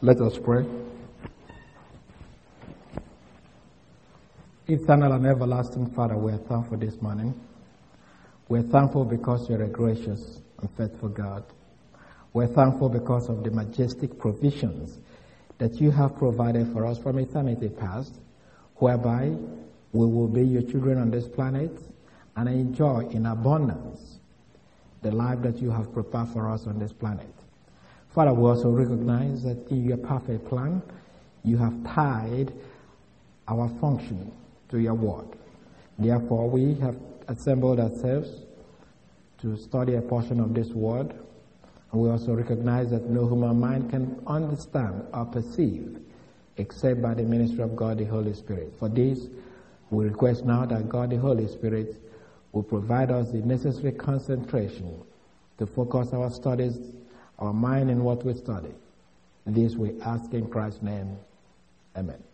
Let us pray. Eternal and everlasting Father, we are thankful this morning. We're thankful because you're a gracious and faithful God. We're thankful because of the majestic provisions that you have provided for us from eternity past, whereby we will be your children on this planet and enjoy in abundance the life that you have prepared for us on this planet. Father, we also recognize that in your perfect plan, you have tied our function to your word. Therefore, we have assembled ourselves to study a portion of this word. And we also recognize that no human mind can understand or perceive except by the ministry of God, the Holy Spirit. For this, we request now that God, the Holy Spirit, will provide us the necessary concentration to focus our studies, our mind in what we study. This we ask in Christ's name. Amen.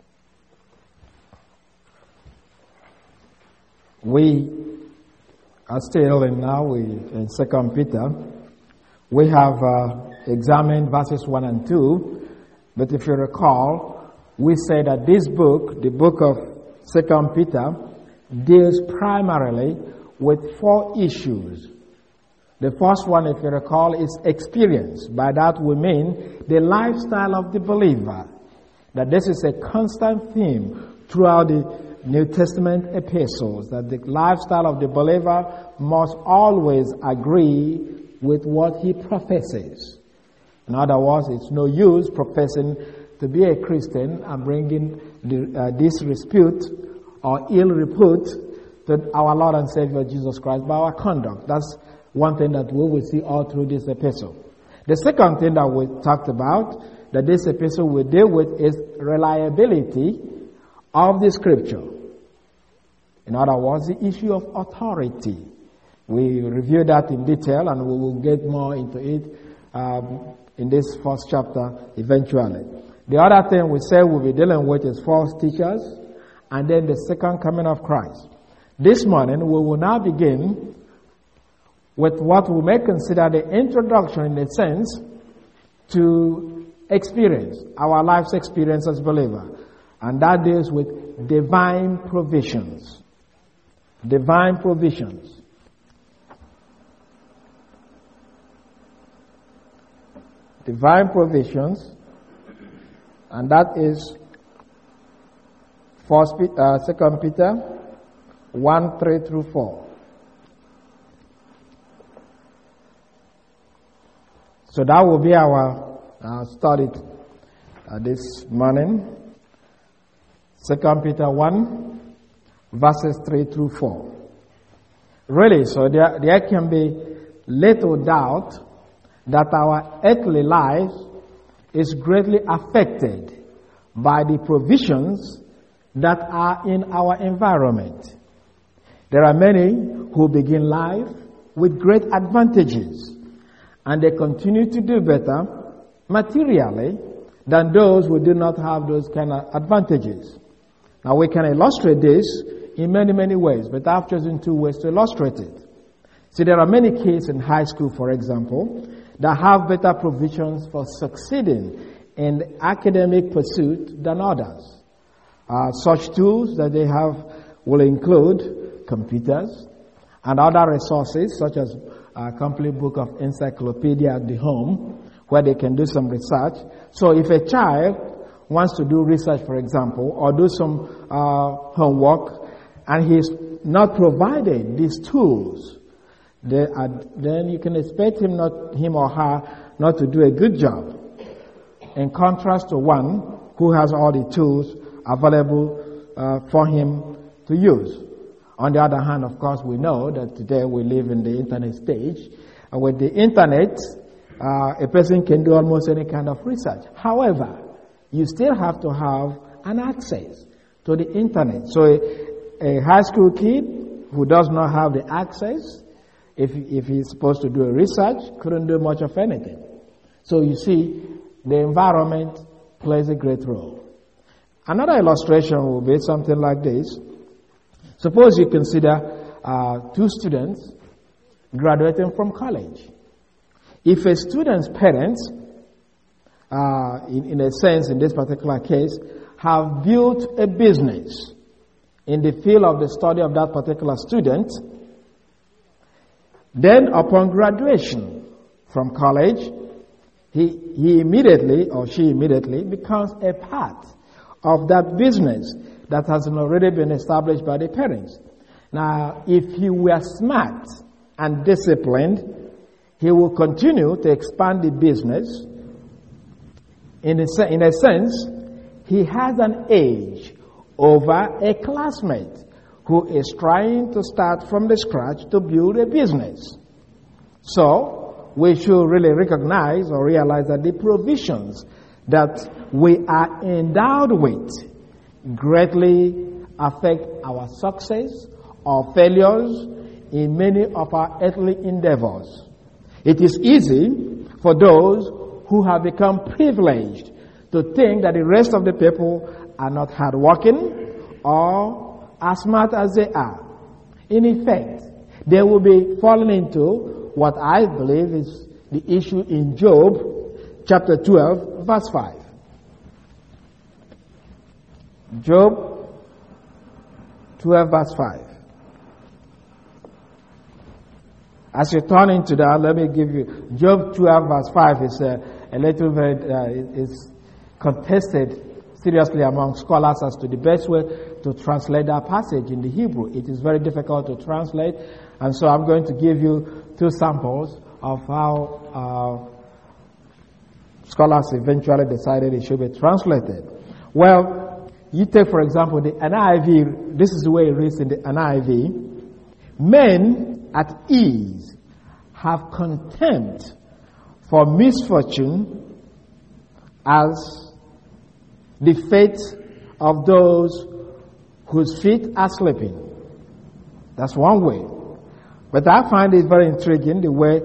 We are still in 2 Peter. We have examined verses 1 and 2, but if you recall, we said that this book, the book of 2 Peter, deals primarily with 4 issues. The first one, if you recall, is experience. By that we mean the lifestyle of the believer. That this is a constant theme throughout the New Testament epistles, that the lifestyle of the believer must always agree with what he professes. In other words, it's no use professing to be a Christian and bringing disrepute or ill repute to our Lord and Savior Jesus Christ by our conduct. That's one thing that we will see all through this epistle. The second thing that we talked about, that this epistle will deal with, is reliability of the scripture. In other words, the issue of authority. We review that in detail and we will get more into it in this first chapter eventually. The other thing we say we'll be dealing with is false teachers and then the second coming of Christ. This morning we will now begin with what we may consider the introduction in a sense to experience, our life's experience as believer. And that deals with divine provisions. Divine provisions. Divine provisions, and that is 2 Peter 1, 3 through 4. So that will be our study this morning. 2 Peter 1, verses 3 through 4. Really, so there can be little doubt that our earthly life is greatly affected by the provisions that are in our environment. There are many who begin life with great advantages, and they continue to do better materially than those who do not have those kind of advantages. Now we can illustrate this in many, many ways, but I've chosen 2 ways to illustrate it. See, there are many kids in high school, for example, that have better provisions for succeeding in academic pursuit than others. Such tools that they have will include computers and other resources such as a complete book of encyclopedia at the home where they can do some research. So if a child wants to do research, for example, or do some homework and he's not provided these tools, then you can expect him or her not to do a good job. In contrast to one who has all the tools available for him to use. On the other hand, of course, we know that today we live in the internet stage. And with the internet, a person can do almost any kind of research. However, you still have to have an access to the internet. So a high school kid who does not have the access, if he's supposed to do a research, couldn't do much of anything. So you see, the environment plays a great role. Another illustration will be something like this. Suppose you consider 2 students graduating from college. If a student's parents in a sense, in this particular case, have built a business in the field of the study of that particular student. Then upon graduation from college, he immediately or she immediately becomes a part of that business that has already been established by the parents. Now, if he were smart and disciplined, he will continue to expand the business. In a sense, he has an edge over a classmate who is trying to start from the scratch to build a business. So, we should really recognize or realize that the provisions that we are endowed with greatly affect our success or failures in many of our earthly endeavors. It is easy for those who have become privileged to think that the rest of the people are not hardworking or as smart as they are. In effect, they will be falling into what I believe is the issue in Job chapter 12, verse 5. Job 12, verse 5. As you turn into that, let me give you Job 12, verse 5 is a little bit is contested seriously among scholars as to the best way to translate that passage in the Hebrew. It is very difficult to translate, and so I'm going to give you two samples of how scholars eventually decided it should be translated. Well, you take, for example, the NIV. This is the way it reads in the NIV. Men at ease have contempt for misfortune as the fate of those whose feet are sleeping. That's one way. But I find it very intriguing the way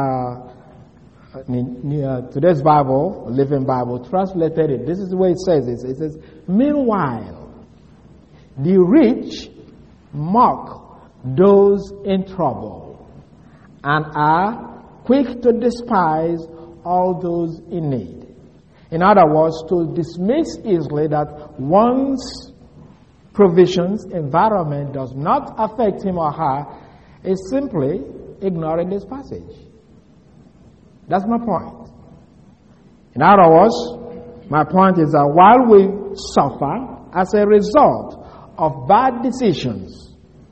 today's Bible, Living Bible, translated it. This is the way it says it. It says, meanwhile, the rich mock those in trouble and are quick to despise all those in need. In other words, to dismiss easily that one's provisions, environment does not affect him or her is simply ignoring this passage. That's my point. In other words, my point is that while we suffer as a result of bad decisions,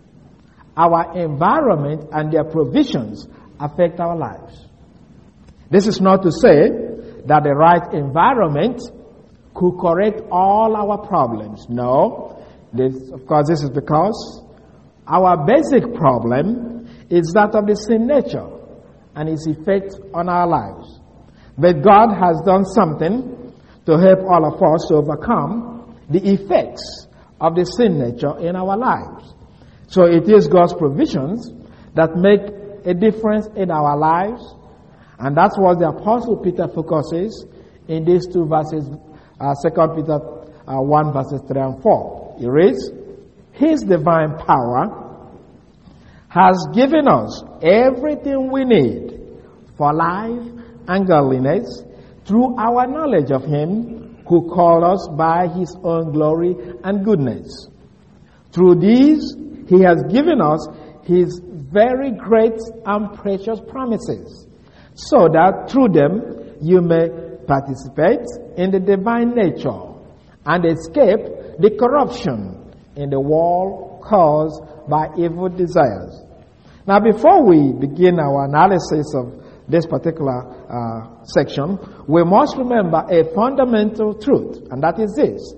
our environment and their provisions affect our lives. This is not to say that the right environment could correct all our problems. No. Of course, this is because our basic problem is that of the sin nature and its effect on our lives. But God has done something to help all of us to overcome the effects of the sin nature in our lives. So it is God's provisions that make a difference in our lives, and that's what the Apostle Peter focuses in these two verses, 2 Peter 1 verses 3 and 4. He reads, His divine power has given us everything we need for life and godliness through our knowledge of Him who called us by His own glory and goodness. Through these, He has given us His very great and precious promises, so that through them you may participate in the divine nature and escape the corruption in the world caused by evil desires. Now, before we begin our analysis of this particular section, we must remember a fundamental truth, and that is this: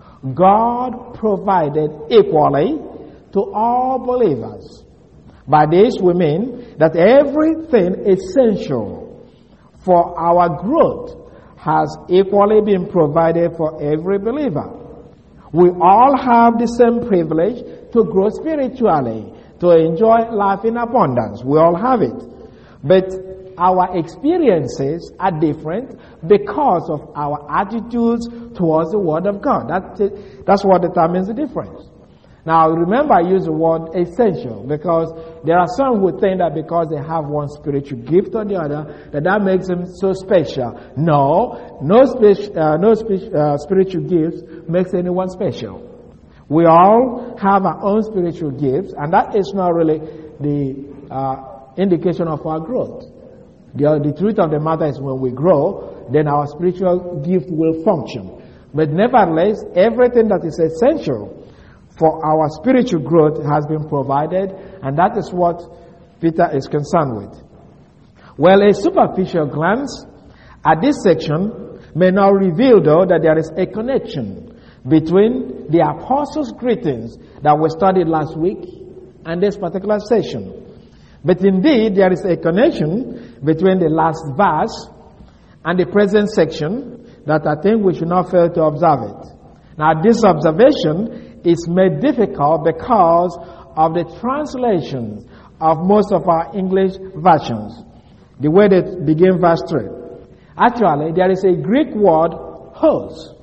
God provided equally to all believers. By this we mean that everything essential for our growth has equally been provided for every believer. We all have the same privilege to grow spiritually, to enjoy life in abundance. We all have it. But our experiences are different because of our attitudes towards the Word of God. That's what determines the difference. Now, remember I use the word essential because there are some who think that because they have one spiritual gift or the other, that makes them so special. No spiritual gifts makes anyone special. We all have our own spiritual gifts, and that is not really the indication of our growth. The truth of the matter is when we grow, then our spiritual gift will function. But nevertheless, everything that is essential for our spiritual growth has been provided, and that is what Peter is concerned with. Well, a superficial glance at this section may now reveal, though, that there is a connection between the apostles' greetings that were studied last week and this particular session. But indeed, there is a connection between the last verse and the present section that I think we should not fail to observe it. Now, this observation is made difficult because of the translations of most of our English versions. The way they begin verse 3. Actually, there is a Greek word, hos.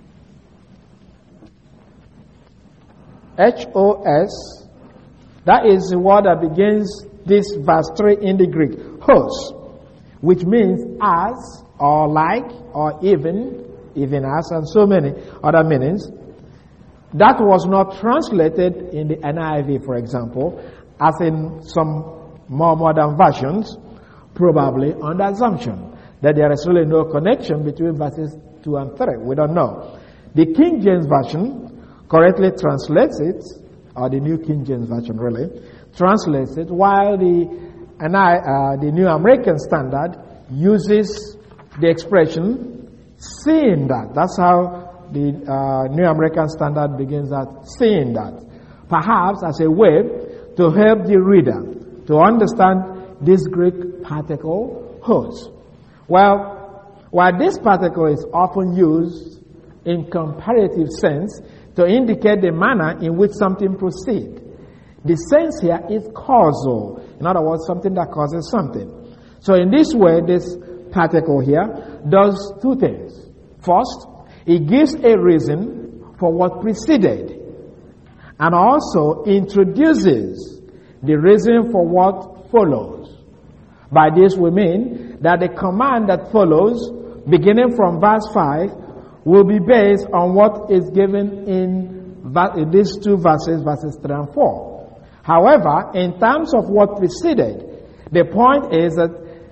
H-O-S. That is the word that begins this verse 3 in the Greek. Hos. Which means as, or like, or even as, and so many other meanings. That was not translated in the NIV, for example, as in some more modern versions, probably on the assumption that there is really no connection between verses 2 and 3. We don't know. The King James Version correctly translates it, or the New King James Version really, translates it, while the New American Standard uses the expression, seeing that. That's how the New American Standard begins at saying that. Perhaps as a way to help the reader to understand this Greek particle, hos. Well, while this particle is often used in comparative sense to indicate the manner in which something proceeds, the sense here is causal. In other words, something that causes something. So in this way, this particle here does two things. First, it gives a reason for what preceded, and also introduces the reason for what follows. By this we mean that the command that follows, beginning from verse 5, will be based on what is given in these two verses, verses 3 and 4. However, in terms of what preceded, the point is that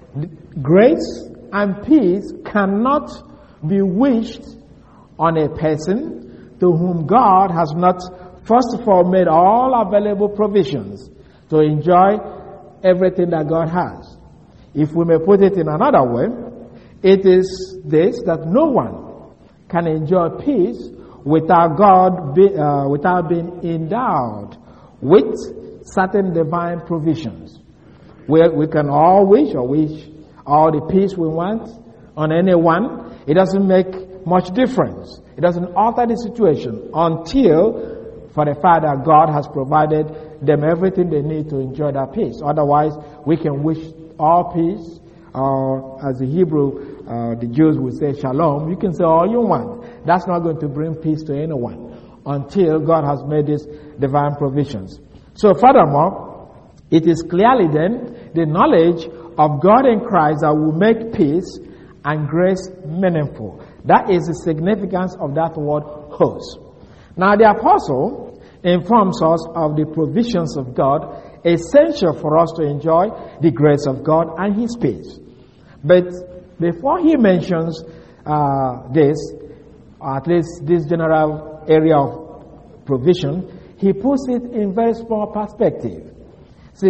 grace and peace cannot be wished on a person to whom God has not, first of all, made all available provisions to enjoy everything that God has. If we may put it in another way, it is this, that no one can enjoy peace without without being endowed with certain divine provisions. We can all wish all the peace we want on anyone. It doesn't make much difference. It doesn't alter the situation until, for the fact that God has provided them everything they need to enjoy that peace. Otherwise, we can wish all peace, or as the Hebrew, the Jews would say shalom. You can say all you want. That's not going to bring peace to anyone until God has made these divine provisions. So furthermore, it is clearly then the knowledge of God in Christ that will make peace and grace meaningful. That is the significance of that word hos. Now the apostle informs us of the provisions of God essential for us to enjoy the grace of God and His peace. But before he mentions this, or at least this general area of provision, he puts it in very small perspective. See,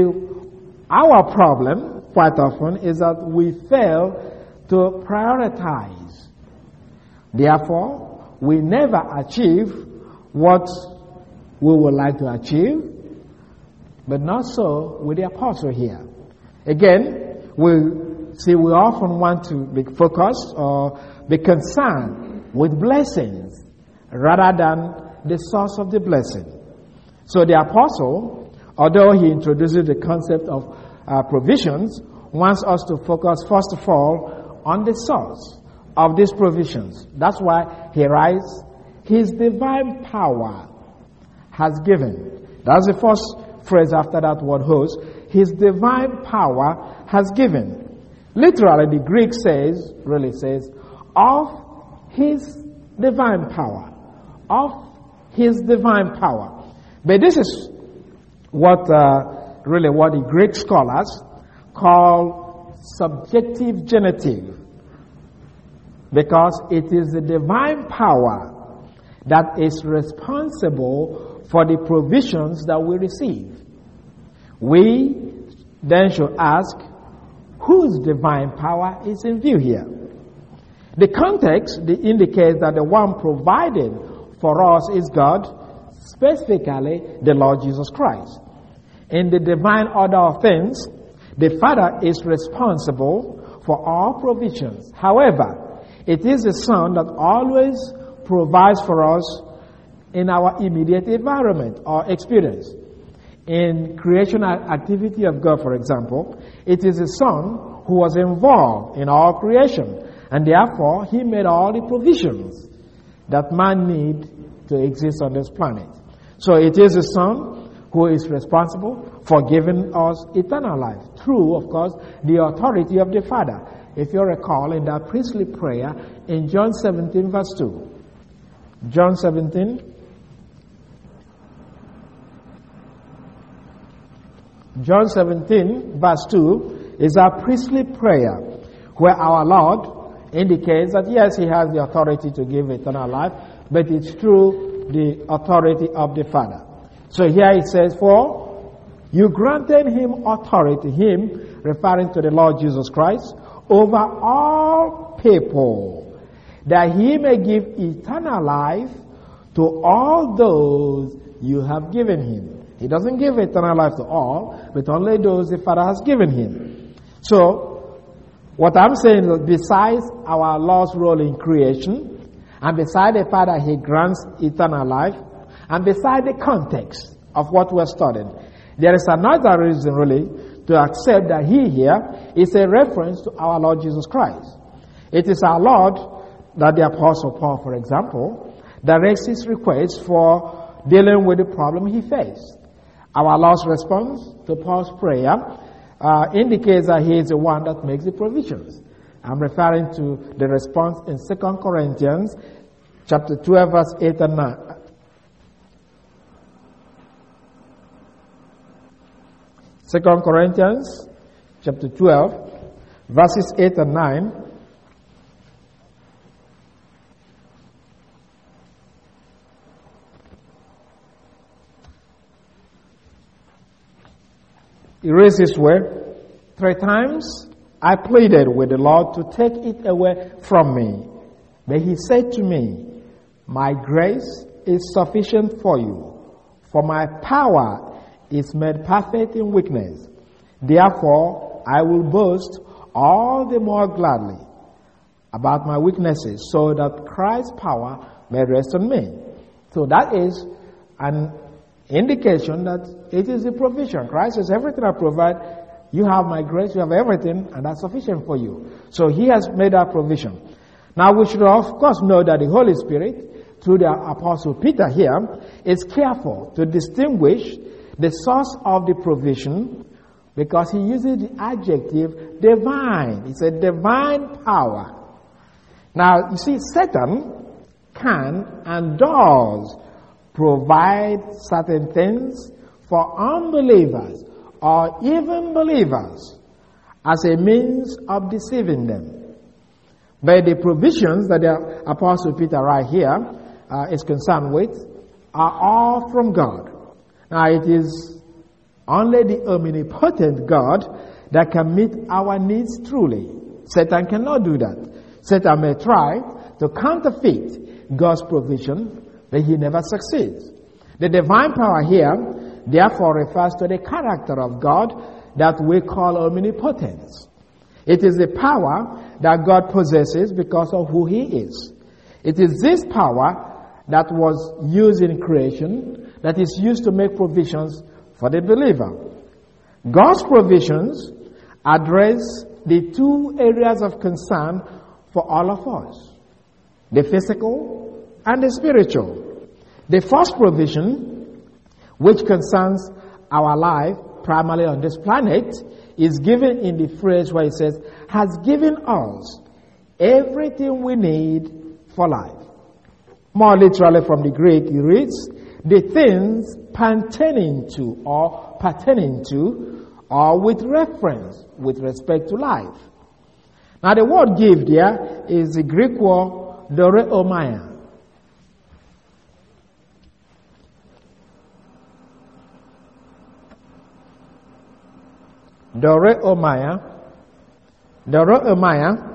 our problem quite often is that we fail to prioritize. Therefore, we never achieve what we would like to achieve, but not so with the apostle here. Again, we often want to be focused or be concerned with blessings rather than the source of the blessing. So the apostle, although he introduces the concept of provisions, wants us to focus first of all on the source of these provisions. That's why he writes, His divine power has given. That's the first phrase after that word host. His divine power has given. Literally, the Greek really says, of his divine power. Of his divine power. But this is what the Greek scholars call subjective genitive. Because it is the divine power that is responsible for the provisions that we receive. We then should ask, whose divine power is in view here? The context indicates that the one provided for us is God, specifically the Lord Jesus Christ. In the divine order of things, the Father is responsible for all provisions. However, it is the Son that always provides for us in our immediate environment or experience. In creation activity of God, for example, it is the Son who was involved in all creation, and therefore He made all the provisions that man need to exist on this planet. So it is the Son who is responsible for giving us eternal life through, of course, the authority of the Father. If you recall in that priestly prayer in John 17 verse 2. John 17. John 17 verse 2 is our priestly prayer where our Lord indicates that yes, He has the authority to give eternal life, but it's through the authority of the Father. So here it says, for you granted Him authority, Him referring to the Lord Jesus Christ, over all people, that He may give eternal life to all those you have given Him. He doesn't give eternal life to all, but only those the Father has given Him. So, what I'm saying is, besides our Lord's role in creation, and beside the Father He grants eternal life, and beside the context of what we're studying, there is another reason really to accept that He here is a reference to our Lord Jesus Christ. It is our Lord that the Apostle Paul, for example, directs his request for dealing with the problem he faced. Our Lord's response to Paul's prayer indicates that He is the one that makes the provisions. I'm referring to the response in 2 Corinthians chapter 12 verse 8 and 9. 2 Corinthians chapter 12 verses 8 and 9. He reads this way, 3 times I pleaded with the Lord to take it away from me. But He said to me, my grace is sufficient for you, for my power is made perfect in weakness. Therefore, I will boast all the more gladly about my weaknesses, so that Christ's power may rest on me. So that is an indication that it is the provision. Christ says, everything I provide, you have my grace, you have everything, and that's sufficient for you. So He has made that provision. Now we should of course know that the Holy Spirit, through the Apostle Peter here, is careful to distinguish the source of the provision, because he uses the adjective divine. It's a divine power. Now you see, Satan can and does provide certain things for unbelievers or even believers as a means of deceiving them. But the provisions that the Apostle Peter right here is concerned with are all from God. Now it is only the omnipotent God that can meet our needs truly. Satan cannot do that. Satan may try to counterfeit God's provision, but he never succeeds. The divine power here, therefore, refers to the character of God that we call omnipotence. It is the power that God possesses because of who He is. It is this power that was used in creation that is used to make provisions for the believer. God's provisions address the 2 areas of concern for all of us: the physical and the spiritual. The first provision which concerns our life, primarily on this planet, is given in the phrase where it says, has given us everything we need for life. More literally from the Greek, it reads, the things pertaining to or with reference, with respect to life. Now the word give there is the Greek word doreomai. Doreomai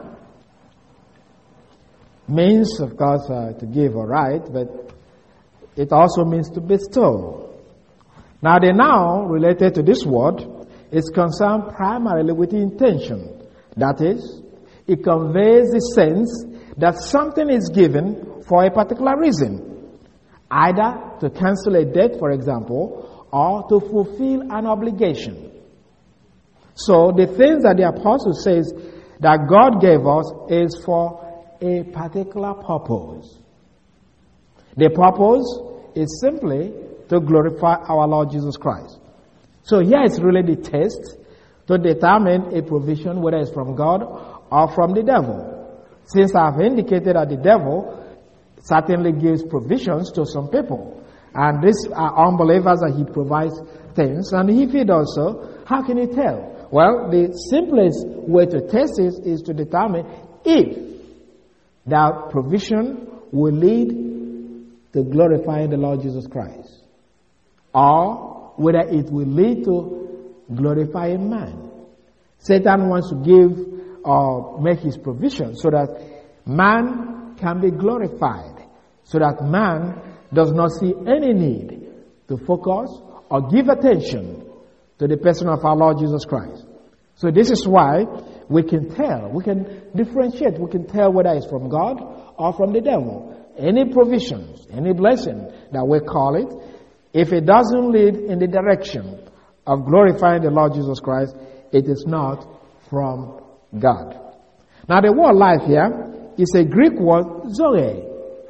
means, of course, to give or right, but it also means to bestow. Now the noun related to this word is concerned primarily with the intention. That is, it conveys the sense that something is given for a particular reason, either to cancel a debt, for example, or to fulfill an obligation. So the things that the apostle says that God gave us is for a particular purpose. The purpose is simply to glorify our Lord Jesus Christ. So here is really the test to determine a provision, whether it's from God or from the devil. Since I've indicated that the devil certainly gives provisions to some people, and these are unbelievers that he provides things, and if he does so, how can you tell? Well, the simplest way to test this is to determine if that provision will lead to glorifying the Lord Jesus Christ, or whether it will lead to glorifying man. Satan wants to give or make his provision so that man can be glorified, so that man does not see any need to focus or give attention to the person of our Lord Jesus Christ. So this is why we can tell, we can differentiate, we can tell whether it's from God or from the devil. Any provisions, any blessing that we call it, if it doesn't lead in the direction of glorifying the Lord Jesus Christ, it is not from God. Now the word life here is a Greek word, zoe.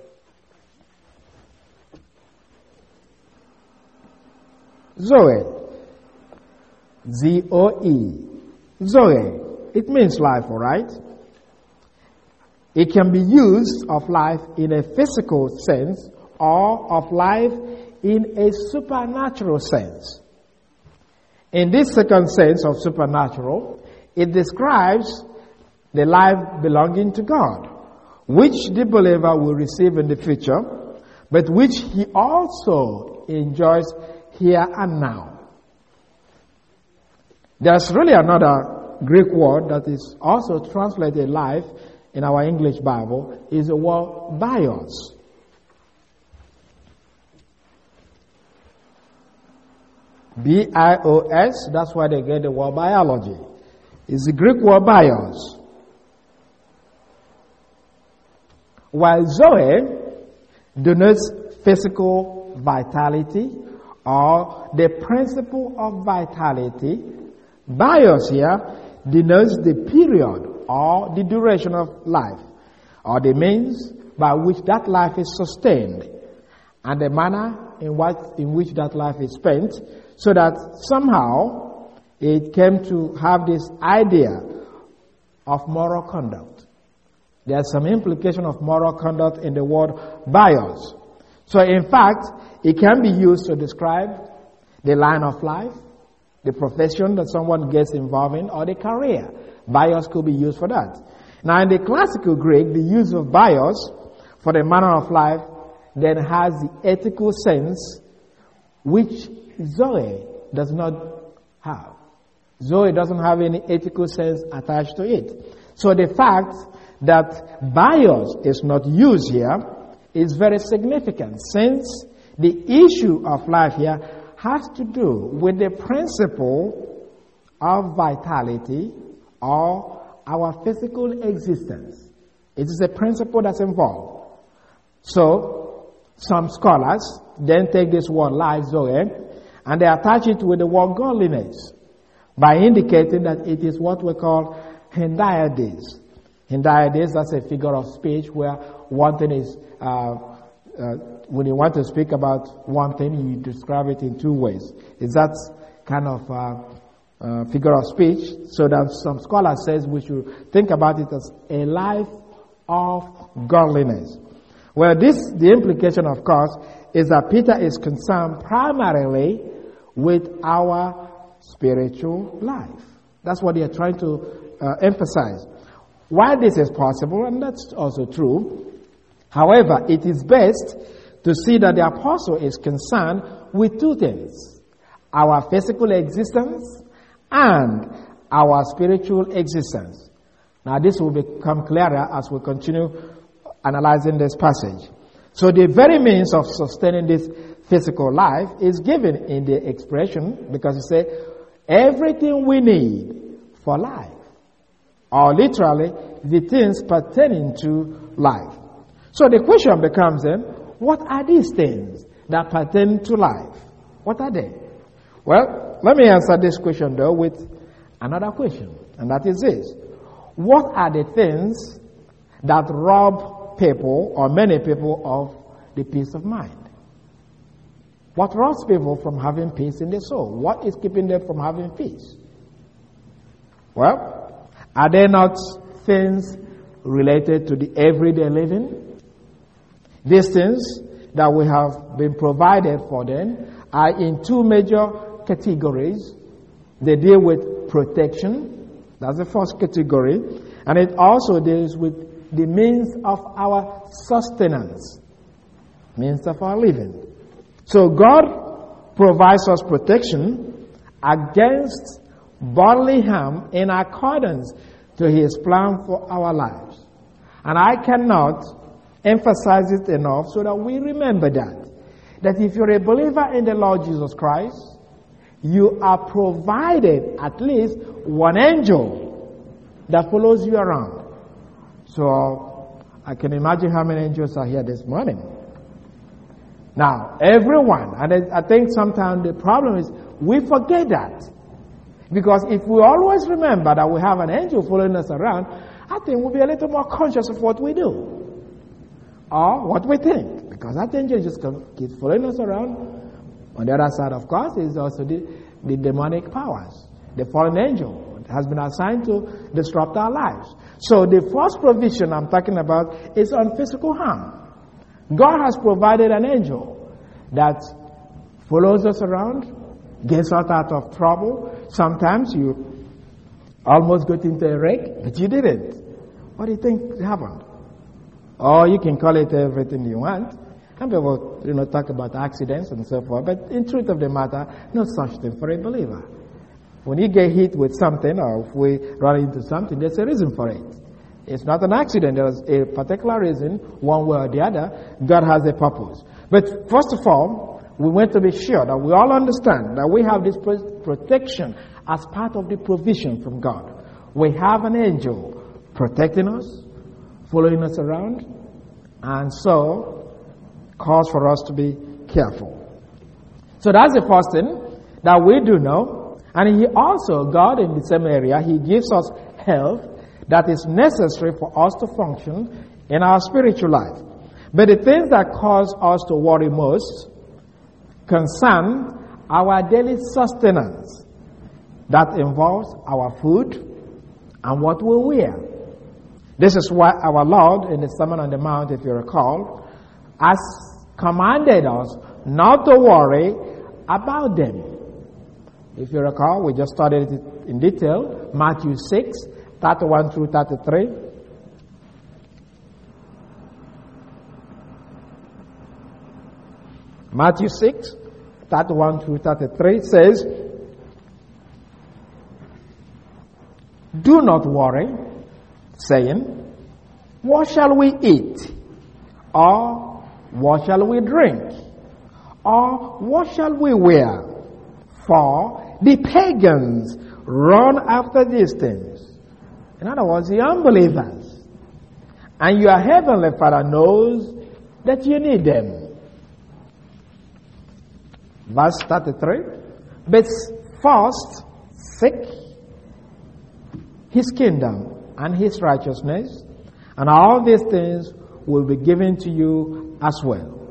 Zoe. Z-O-E. Zoe. It means life, all right? It can be used of life in a physical sense or of life in a supernatural sense. In this second sense of supernatural, it describes the life belonging to God, which the believer will receive in the future, but which he also enjoys here and now. There's really another Greek word that is also translated life in our English Bible, is the word bios. B-I-O-S, that's why they get the word biology. It's the Greek word bios. While Zoe denotes physical vitality or the principle of vitality, bios here denotes the period or the duration of life, or the means by which that life is sustained, and the manner in which that life is spent, so that somehow it came to have this idea of moral conduct. There's some implication of moral conduct in the word bios. So in fact, it can be used to describe the line of life, the profession that someone gets involved in, or the career. Bios could be used for that. Now in the classical Greek, the use of bios for the manner of life then has the ethical sense which Zoe does not have. Zoe doesn't have any ethical sense attached to it. So the fact that bios is not used here is very significant, since the issue of life here has to do with the principle of vitality or our physical existence. It is a principle that's involved. So, some scholars then take this word life, Zoe, and they attach it with the word godliness by indicating that it is what we call hendiadys. Hendiadys, that's a figure of speech where one thing is when you want to speak about one thing, you describe it in two ways. Is that kind of figure of speech? So that some scholars says we should think about it as a life of godliness. Well, the implication, of course, is that Peter is concerned primarily with our spiritual life. That's what they are trying to emphasize. Why this is possible, and that's also true. However, it is best to see that the apostle is concerned with two things: our physical existence and our spiritual existence. Now, this will become clearer as we continue analyzing this passage. So the very means of sustaining this physical life is given in the expression, because you say, everything we need for life, or literally, the things pertaining to life. So the question becomes then, what are these things that pertain to life? What are they? Well, let me answer this question though with another question, and that is this: what are the things that rob people, or many people, of the peace of mind? What robs people from having peace in their soul? What is keeping them from having peace? Well, are there not things related to the everyday living? These things that we have been provided for them are in two major categories. They deal with protection, that's the first category, and it also deals with the means of our sustenance, means of our living. So God provides us protection against bodily harm in accordance to His plan for our lives. And I cannot emphasize it enough so that we remember that if you're a believer in the Lord Jesus Christ, you are provided at least one angel that follows you around. So I can imagine how many angels are here this morning. Now, everyone, and I think sometimes the problem is we forget that. Because if we always remember that we have an angel following us around, I think we'll be a little more conscious of what we do or what we think. Because that angel just keeps following us around. On the other side, of course, is also the demonic powers. The fallen angel has been assigned to disrupt our lives. So the first provision I'm talking about is on physical harm. God has provided an angel that follows us around, gets us out of trouble. Sometimes you almost got into a wreck, but you didn't. What do you think happened? Or you can call it everything you want. Some people, talk about accidents and so forth, but in truth of the matter, no such thing for a believer. When you get hit with something, or if we run into something, there's a reason for it. It's not an accident. There's a particular reason, one way or the other. God has a purpose. But first of all, we want to be sure that we all understand that we have this protection as part of the provision from God. We have an angel protecting us, following us around, and so calls for us to be careful. So that's the first thing that we do know. And He also, God in the same area, He gives us health that is necessary for us to function in our spiritual life. But the things that cause us to worry most concern our daily sustenance. That involves our food and what we wear. This is why our Lord in the Sermon on the Mount, if you recall, has commanded us not to worry about them. If you recall, we just studied it in detail. Matthew 6, 31 through 33. Matthew 6, 31 through 33 says, "Do not worry, saying, what shall we eat? Or what shall we drink? Or what shall we wear? For the pagans run after these things." In other words, the unbelievers. And your heavenly Father knows that you need them. Verse 33. "But first seek His kingdom and His righteousness, and all these things will be given to you as well."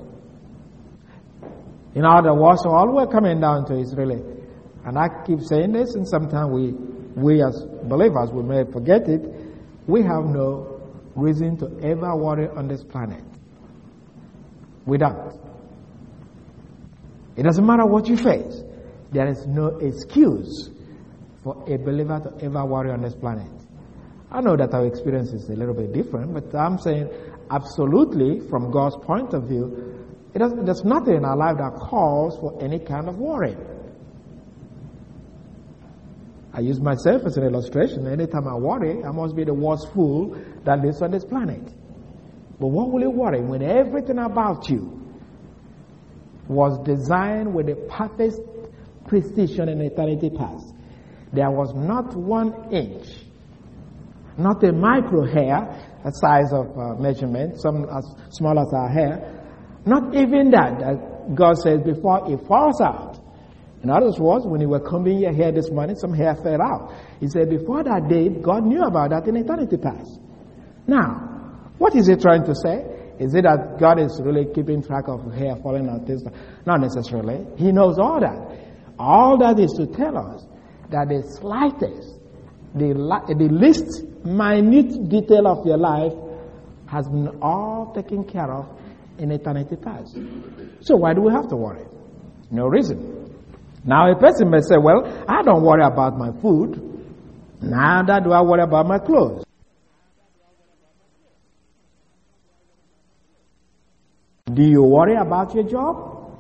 In other words, all we're coming down to is really, and I keep saying this, and sometimes we as believers, we may forget it, we have no reason to ever worry on this planet. We don't. It doesn't matter what you face. There is no excuse for a believer to ever worry on this planet. I know that our experience is a little bit different, but I'm saying absolutely from God's point of view, there's nothing in our life that calls for any kind of worry. I use myself as an illustration. Anytime I worry, I must be the worst fool that lives on this planet. But what will you worry when everything about you was designed with the perfect precision in eternity past? There was not 1 inch, not a micro hair, a size of measurement, some as small as our hair, not even that God says before it falls out. In other words, when you were combing your hair this morning, some hair fell out. He said before that day, God knew about that in eternity past. Now, what is he trying to say? Is it that God is really keeping track of hair falling out? Not necessarily. He knows all that. All that is to tell us that the slightest, the least minute detail of your life has been all taken care of in eternity past. So why do we have to worry? No reason. Now a person may say, well, I don't worry about my food. Neither do I worry about my clothes. Do you worry about your job?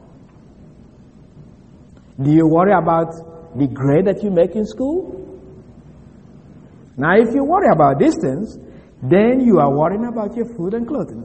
Do you worry about the grade that you make in school? Now if you worry about these things, then you are worrying about your food and clothing.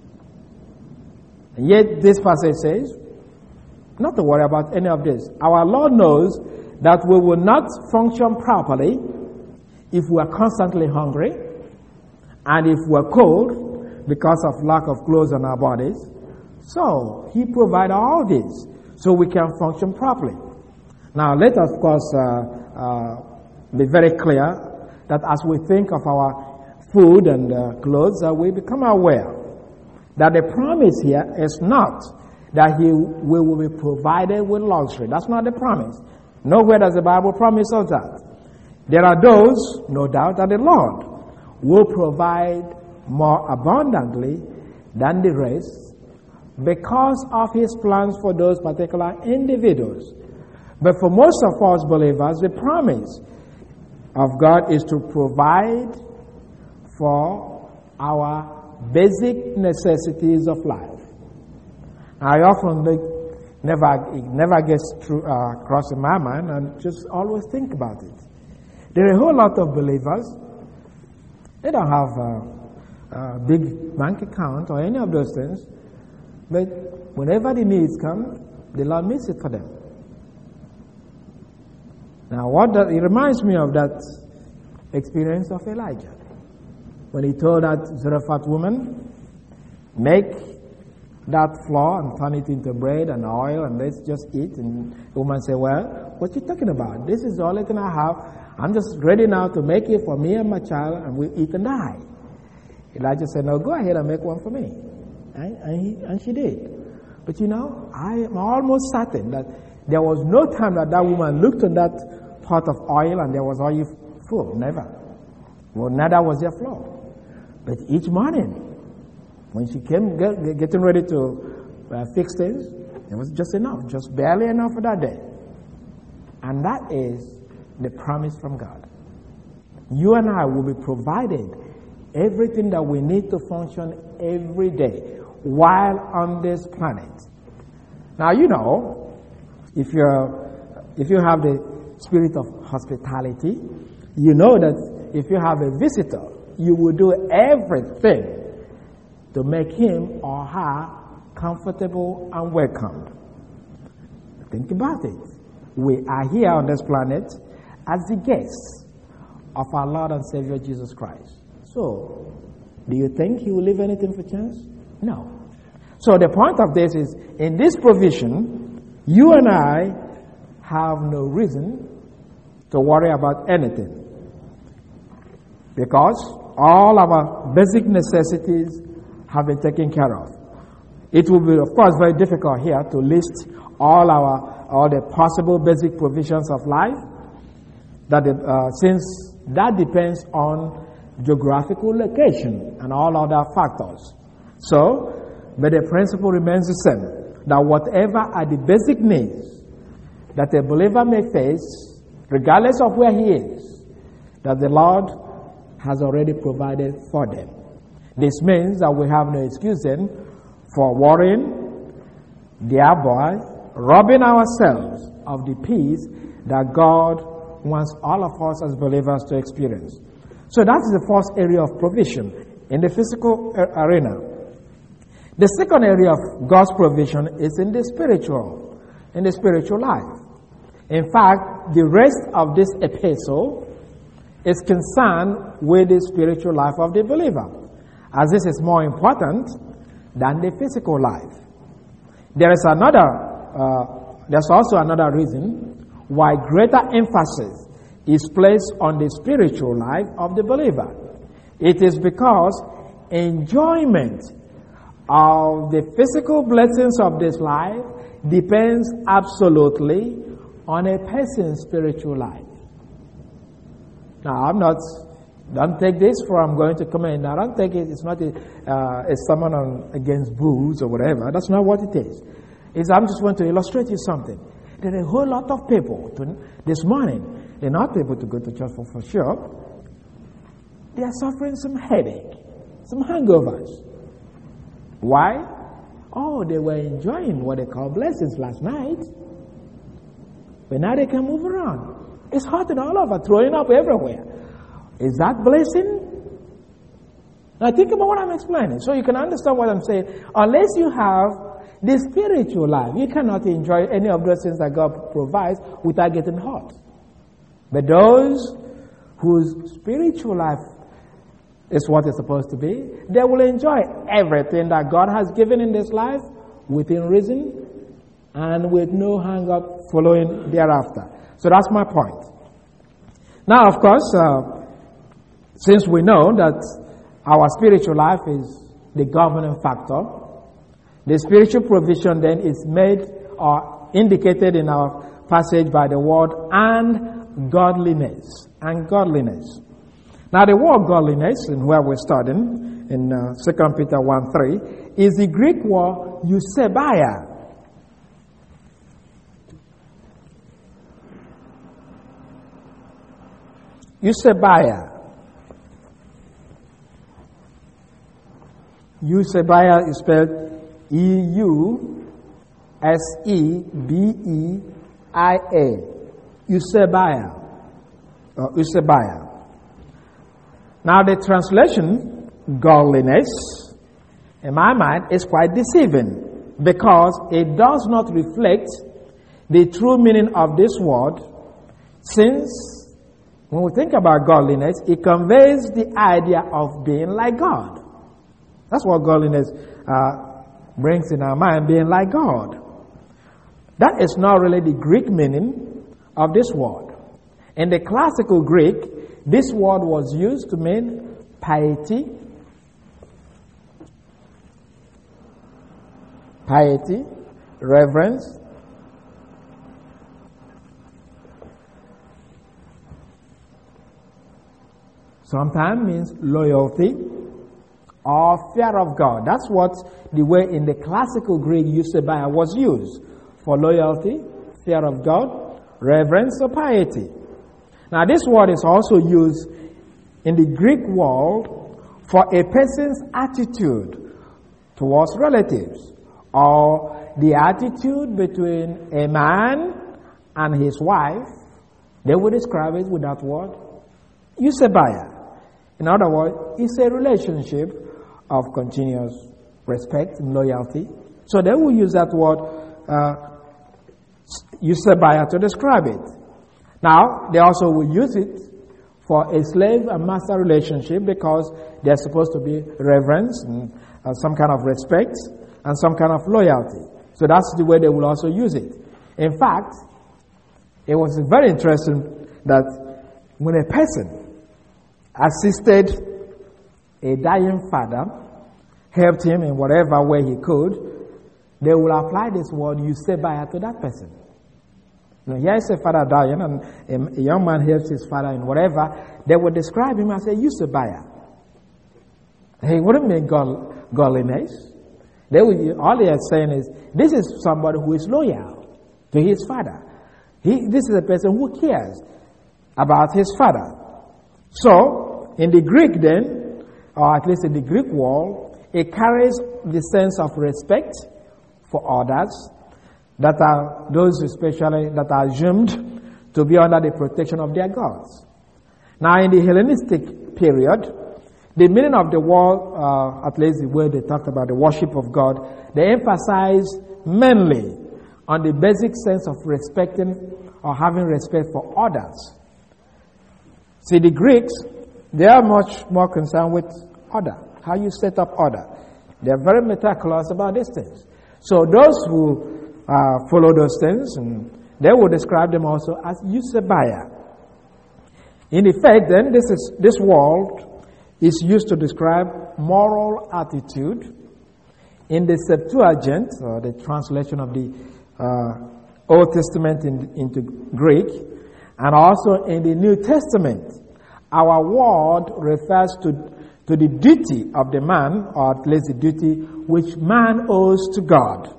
And yet this passage says, not to worry about any of this. Our Lord knows that we will not function properly if we are constantly hungry and if we are cold because of lack of clothes on our bodies. So He provides all this so we can function properly. Now let us, of course, be very clear that as we think of our food and clothes, we become aware that the promise here is not that we will be provided with luxury. That's not the promise. Nowhere does the Bible promise us that. There are those, no doubt, that the Lord will provide more abundantly than the rest because of His plans for those particular individuals. But for most of us believers, the promise of God is to provide for our basic necessities of life. I often never gets crossing my mind and just always think about it. There are a whole lot of believers, they don't have a big bank account or any of those things, but whenever the needs come, the Lord meets it for them. Now it reminds me of that experience of Elijah. When he told that Zarephath woman, make that flour and turn it into bread and oil and let's just eat. And the woman said, well, what you talking about? This is the only thing I have. I'm just ready now to make it for me and my child and we'll eat and die. Elijah said, no, go ahead and make one for me. And she did. But you know, I am almost certain that there was no time that woman looked on that pot of oil and there was oil full. Never. Well, neither was there flour. But each morning, when she came getting ready to fix things, it was just enough, just barely enough for that day. And that is the promise from God. You and I will be provided everything that we need to function every day while on this planet. Now, you know, if you have the spirit of hospitality, you know that if you have a visitor, you will do everything to make him or her comfortable and welcomed. Think about it. We are here on this planet as the guests of our Lord and Savior Jesus Christ. So, do you think He will leave anything for chance? No. So the point of this is, in this provision, you and I have no reason to worry about anything, because all our basic necessities have been taken care of. It will be, of course, very difficult here to list all the possible basic provisions of life, since that depends on geographical location and all other factors. But the principle remains the same, that whatever are the basic needs that a believer may face, regardless of where he is, that the Lord has already provided for them. This means that we have no excuse then for worrying, thereby robbing ourselves of the peace that God wants all of us as believers to experience. So that is the first area of provision in the physical arena. The second area of God's provision is in the spiritual life. In fact, the rest of this epistle is concerned with the spiritual life of the believer, as this is more important than the physical life. There's also another reason why greater emphasis is placed on the spiritual life of the believer. It is because enjoyment of the physical blessings of this life depends absolutely on a person's spiritual life. Now, don't take this for I'm going to comment. Now, don't take it, it's not a sermon against booze or whatever. That's not what it is. I'm just want to illustrate you something. There are a whole lot of people this morning, they're not able to go to church for sure. They are suffering some headache, some hangovers. Why? Oh, they were enjoying what they call blessings last night. But now they can move around. It's hurting all over, throwing up everywhere. Is that blessing? Now think about what I'm explaining so you can understand what I'm saying. Unless you have the spiritual life, you cannot enjoy any of those things that God provides without getting hurt. But those whose spiritual life is what it's supposed to be, they will enjoy everything that God has given in this life within reason and with no hang-up following thereafter. So that's my point. Now, of course, since we know that our spiritual life is the governing factor, the spiritual provision then is made or indicated in our passage by the word and godliness. And godliness. Now, the word godliness, in where we're studying, in 2 Peter 1:3, is the Greek word eusebeia. Eusebeia. Eusebeia is spelled E-U-S-E-B-E-I-A. Eusebeia. Eusebeia. Now, the translation, godliness, in my mind, is quite deceiving because it does not reflect the true meaning of this word, since when we think about godliness, it conveys the idea of being like God. That's what godliness brings in our mind, being like God. That is not really the Greek meaning of this word. In the classical Greek, this word was used to mean piety, reverence, sometimes means loyalty or fear of God. That's what the way in the classical Greek eusebeia was used, for loyalty, fear of God, reverence, or piety. Now, this word is also used in the Greek world for a person's attitude towards relatives, or the attitude between a man and his wife. They would describe it with that word, eusebeia. In other words, it's a relationship of continuous respect and loyalty. So they will use that word, eusebeia, to describe it. Now, they also will use it for a slave and master relationship because there's supposed to be reverence and some kind of respect and some kind of loyalty. So that's the way they will also use it. In fact, it was very interesting that when a person assisted a dying father, helped him in whatever way he could, they will apply this word Eusebiah to that person. Here is a father dying, and a young man helps his father in whatever. They will describe him as a Eusebiah. He wouldn't mean godliness. All they are saying is, this is somebody who is loyal to his father. This is a person who cares about his father. So, in the Greek then, or at least in the Greek world, it carries the sense of respect for others, that are those especially that are assumed to be under the protection of their gods. Now, in the Hellenistic period, the meaning of the word, at least the way they talked about the worship of God, they emphasize mainly on the basic sense of respecting or having respect for others. See, the Greeks, they are much more concerned with order, how you set up order. They are very meticulous about these things. So those who follow those things, and they will describe them also as Eusebiah. In effect, then, this word is used to describe moral attitude. In the Septuagint, or the translation of the Old Testament into Greek, and also in the New Testament, our word refers to the duty of the man, or at least the duty which man owes to God.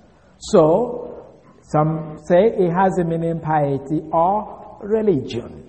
So, some say it has a meaning piety or religion.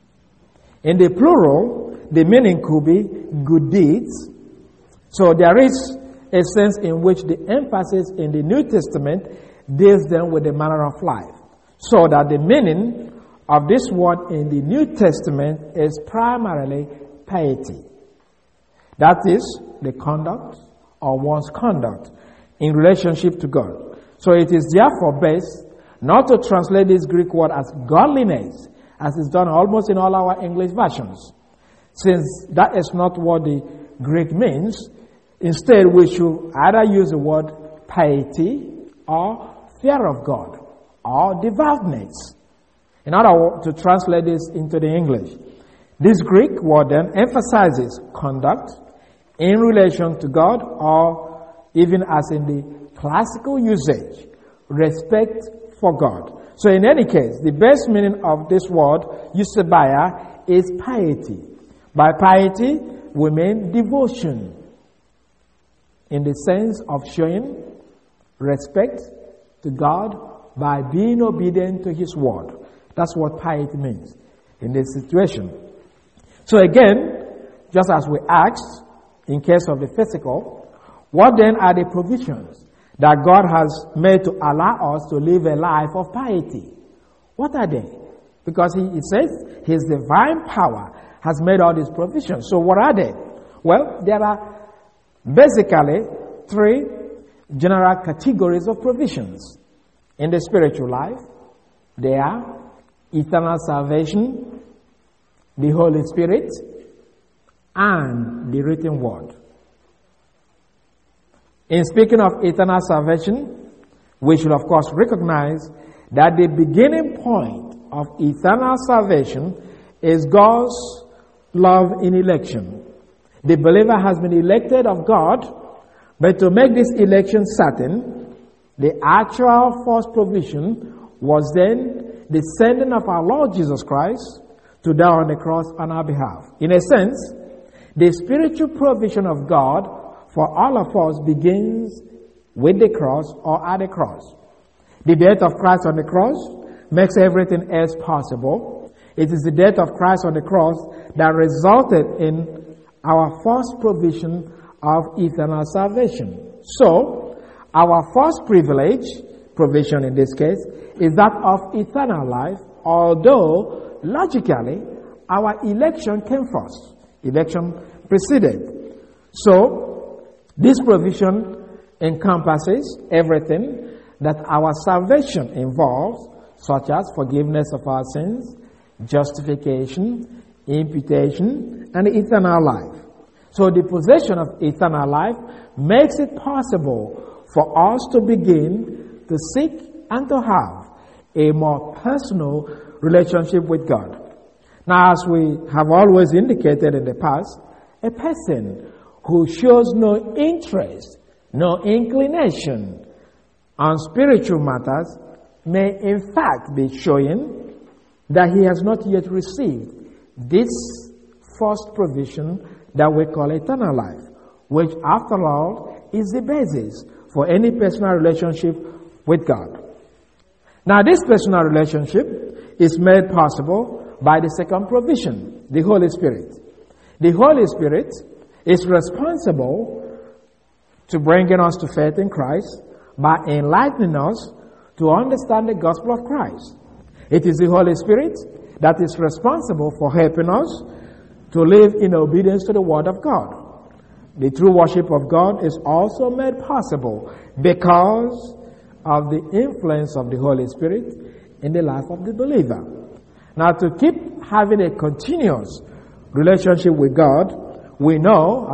In the plural, the meaning could be good deeds. So there is a sense in which the emphasis in the New Testament deals then with the manner of life. So that the meaning of this word in the New Testament is primarily piety. That is, the conduct or one's conduct in relationship to God. So it is therefore best not to translate this Greek word as godliness, as is done almost in all our English versions, since that is not what the Greek means. Instead, we should either use the word piety or fear of God or devoutness. In other words, to translate this into the English, this Greek word then emphasizes conduct in relation to God, or even as in the classical usage, respect for God. So in any case, the best meaning of this word, Eusebiah, is piety. By piety, we mean devotion, in the sense of showing respect to God by being obedient to His word. That's what piety means in this situation. So again, just as we asked, in case of the physical, what then are the provisions that God has made to allow us to live a life of piety? What are they? Because He says His divine power has made all these provisions. So what are they? Well, there are basically three general categories of provisions in the spiritual life. They are eternal salvation, the Holy Spirit, and the written word. In speaking of eternal salvation, we should of course recognize that the beginning point of eternal salvation is God's love in election. The believer has been elected of God, but to make this election certain, the actual first provision was then the sending of our Lord Jesus Christ to die on the cross on our behalf. In a sense, the spiritual provision of God for all of us begins with the cross or at the cross. The death of Christ on the cross makes everything else possible. It is the death of Christ on the cross that resulted in our first provision of eternal salvation. So, our first provision in this case, is that of eternal life, although logically our election came first. Election preceded. So, this provision encompasses everything that our salvation involves, such as forgiveness of our sins, justification, imputation, and eternal life. So the possession of eternal life makes it possible for us to begin to seek and to have a more personal relationship with God. Now, as we have always indicated in the past, a person who shows no interest, no inclination on spiritual matters may in fact be showing that he has not yet received this first provision that we call eternal life, which after all is the basis for any personal relationship with God. Now this personal relationship is made possible by the second provision, the Holy Spirit. The Holy Spirit is responsible to bringing us to faith in Christ by enlightening us to understand the gospel of Christ. It is the Holy Spirit that is responsible for helping us to live in obedience to the Word of God. The true worship of God is also made possible because of the influence of the Holy Spirit in the life of the believer. Now, to keep having a continuous relationship with God, we know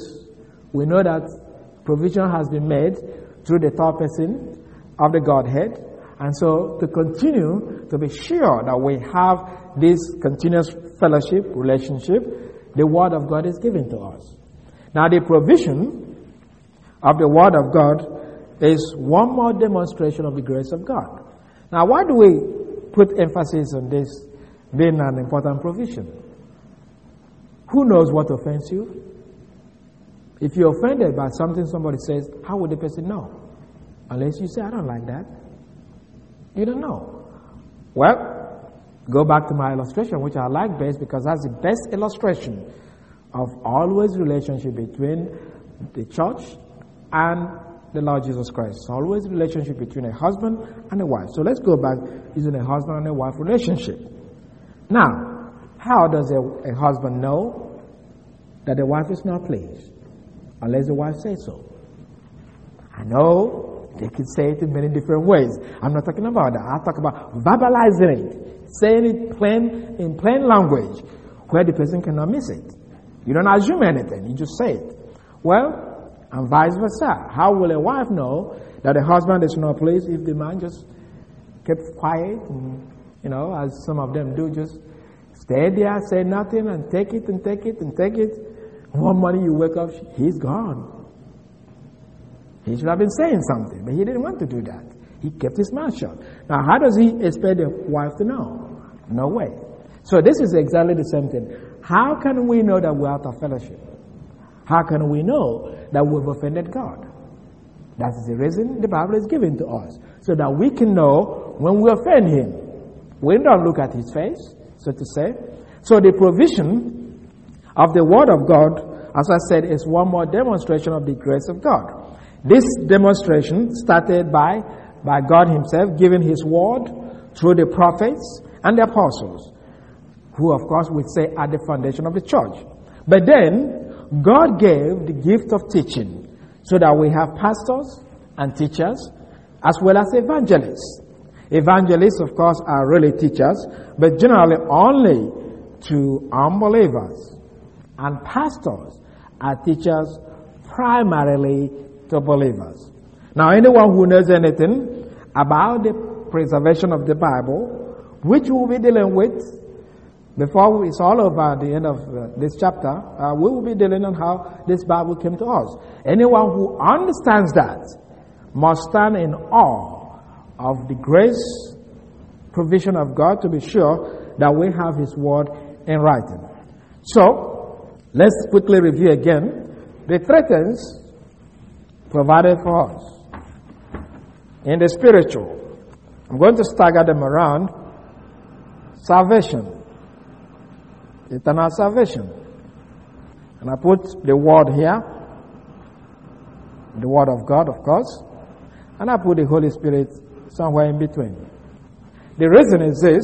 that provision has been made through the third person of the Godhead. And so to continue to be sure that we have this continuous fellowship, relationship, the Word of God is given to us. Now the provision of the Word of God is one more demonstration of the grace of God. Now why do we put emphasis on this being an important provision? Who knows what offends you? If you're offended by something somebody says, how would the person know? Unless you say, I don't like that. You don't know. Well, go back to my illustration, which I like best because that's the best illustration of always relationship between the church and the Lord Jesus Christ. It's always relationship between a husband and a wife. So let's go back using a husband and a wife relationship. Now, how does a husband know that the wife is not pleased? Unless the wife says so. I know they can say it in many different ways. I'm not talking about that. I talk about verbalizing it, saying it in plain language, where the person cannot miss it. You don't assume anything. You just say it. Well, and vice versa. How will a wife know that the husband is not pleased if the man just kept quiet and, as some of them do, just stay there, say nothing, and take it and take it and take it. One morning you wake up, he's gone. He should have been saying something, but he didn't want to do that. He kept his mouth shut. Now, how does he expect the wife to know? No way. So this is exactly the same thing. How can we know that we're out of fellowship? How can we know that we've offended God? That is the reason the Bible is given to us, so that we can know when we offend Him. We don't look at His face, so to say. So the provision of the Word of God, as I said, is one more demonstration of the grace of God. This demonstration started by God Himself giving His Word through the prophets and the apostles, who of course we say are the foundation of the church. But then God gave the gift of teaching, so that we have pastors and teachers as well as evangelists. Evangelists, of course, are really teachers, but generally only to unbelievers. And pastors are teachers primarily to believers. Now, anyone who knows anything about the preservation of the Bible, which we'll be dealing with before it's all over at the end of this chapter, we will be dealing on how this Bible came to us. Anyone who understands that must stand in awe of the grace provision of God to be sure that we have His Word in writing. So, let's quickly review again the three things provided for us in the spiritual. I'm going to stagger them around. Salvation, eternal salvation. And I put the Word here, the Word of God, of course, and I put the Holy Spirit somewhere in between. The reason is this: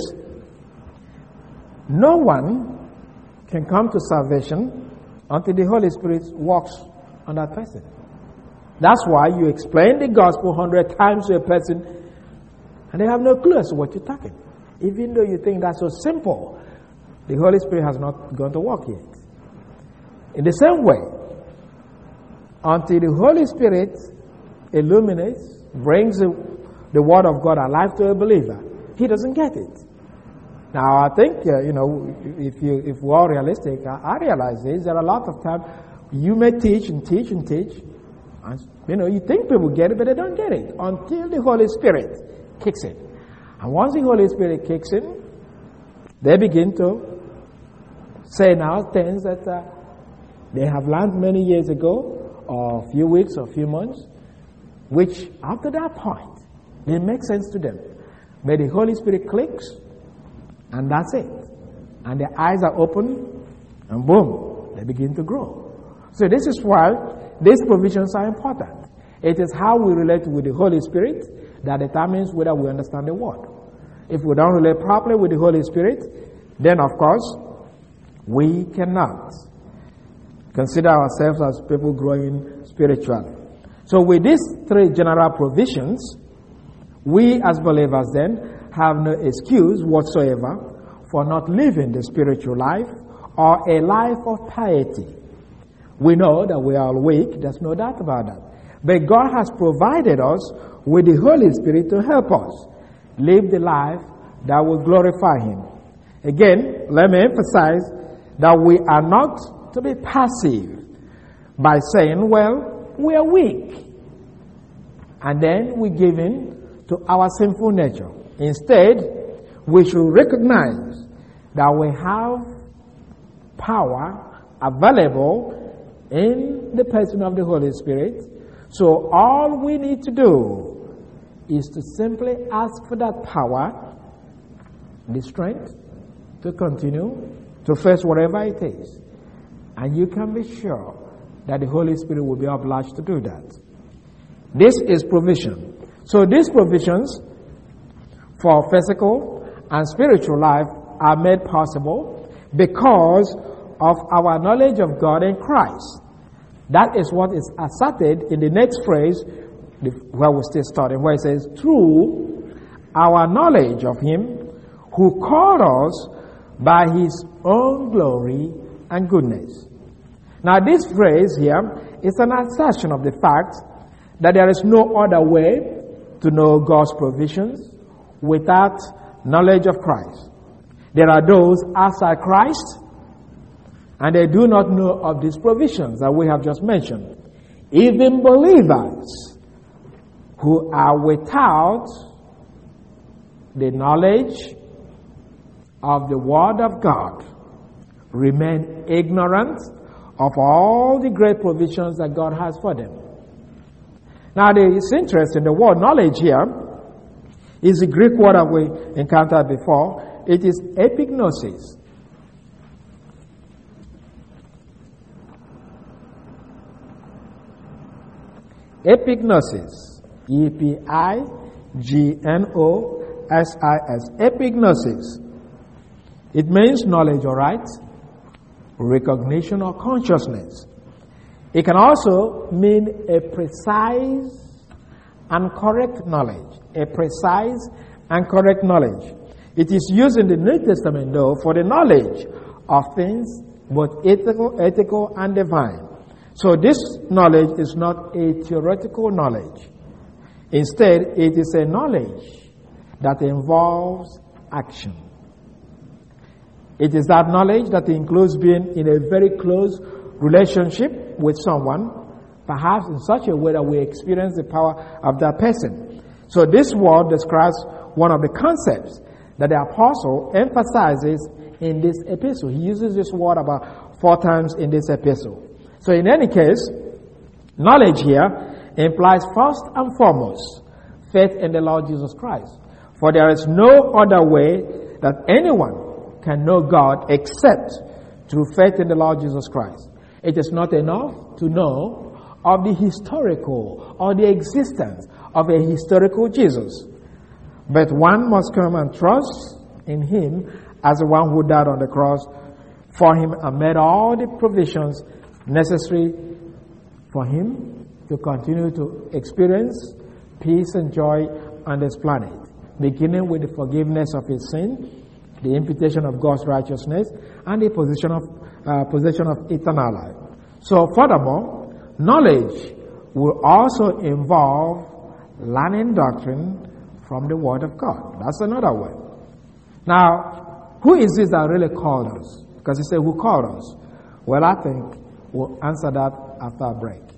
no one can come to salvation until the Holy Spirit works on that person. That's why you explain the gospel 100 times to a person and they have no clue as to what you're talking. Even though you think that's so simple, the Holy Spirit has not gone to work yet. In the same way, until the Holy Spirit illuminates, brings the Word of God alive to a believer, he doesn't get it. Now, I think, if we're all realistic, I realize this. There are a lot of times you may teach and teach and teach, And, you think people get it, but they don't get it until the Holy Spirit kicks in. And once the Holy Spirit kicks in, they begin to say now things that they have learned many years ago, or a few weeks, or a few months, which after that point, it makes sense to them. But the Holy Spirit clicks, and that's it. And their eyes are open, and boom, they begin to grow. So this is why these provisions are important. It is how we relate with the Holy Spirit that determines whether we understand the Word. If we don't relate properly with the Holy Spirit, then of course, we cannot consider ourselves as people growing spiritually. So with these three general provisions, we as believers then have no excuse whatsoever for not living the spiritual life or a life of piety. We know that we are all weak, there's no doubt about that. But God has provided us with the Holy Spirit to help us live the life that will glorify Him. Again, let me emphasize that we are not to be passive by saying, well, we are weak. And then we give in to our sinful nature. Instead, we should recognize that we have power available in the person of the Holy Spirit. So all we need to do is to simply ask for that power, the strength to continue to face whatever it is. And you can be sure that the Holy Spirit will be obliged to do that. This is provision. So these provisions for physical and spiritual life are made possible because of our knowledge of God in Christ. That is what is asserted in the next phrase where we still starting, where it says, through our knowledge of Him who called us by His own glory and goodness. Now this phrase here is an assertion of the fact that there is no other way to know God's provisions without knowledge of Christ. There are those outside Christ, and they do not know of these provisions that we have just mentioned. Even believers who are without the knowledge of the Word of God remain ignorant of all the great provisions that God has for them. Now, it's interesting, the word knowledge here is the Greek word that we encountered before. It is epignosis. Epignosis. E-P-I-G-N-O-S-I-S. Epignosis. It means knowledge, all right? Recognition or consciousness. It can also mean a precise and correct knowledge. A precise and correct knowledge. It is used in the New Testament, though, for the knowledge of things both ethical and divine. So this knowledge is not a theoretical knowledge. Instead, it is a knowledge that involves action. It is that knowledge that includes being in a very close relationship with someone, perhaps in such a way that we experience the power of that person. So this word describes one of the concepts that the apostle emphasizes in this epistle. He uses this word about 4 times in this epistle. So in any case, knowledge here implies first and foremost faith in the Lord Jesus Christ. For there is no other way that anyone can know God except through faith in the Lord Jesus Christ. It is not enough to know of the historical or the existence of a historical Jesus. But one must come and trust in Him as the one who died on the cross for him and made all the provisions necessary for him to continue to experience peace and joy on this planet, beginning with the forgiveness of his sin, the imputation of God's righteousness, and the possession of eternal life. So furthermore, knowledge will also involve learning doctrine from the Word of God. That's another way. Now, who is this that really called us? Because he said, who called us? Well, I think we'll answer that after a break.